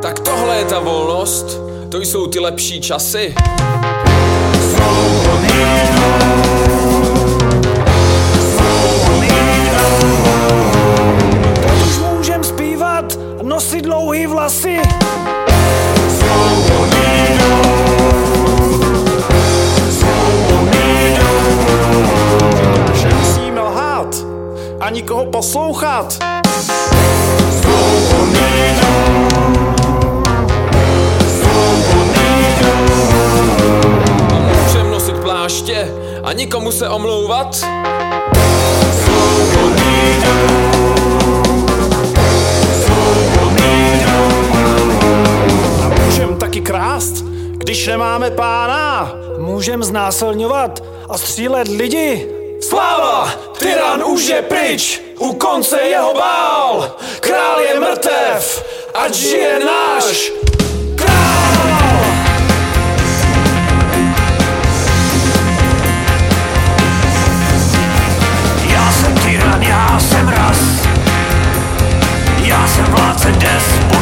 Tak tohle je ta volnost, to jsou ty lepší časy. Teď už můžem zpívat a nosit dlouhý vlasy. Nemusíme lhát a nikoho poslouchat. Můžem nosit pláště a nikomu se omlouvat. A můžem taky krást, když nemáme pána. Můžem znásilňovat a střílet lidi. Sláva! Tyran už je pryč, u konce jeho bál. Král je mrtev, ať žije náš král! Já jsem tyran, já jsem ras. Já jsem vládce despot.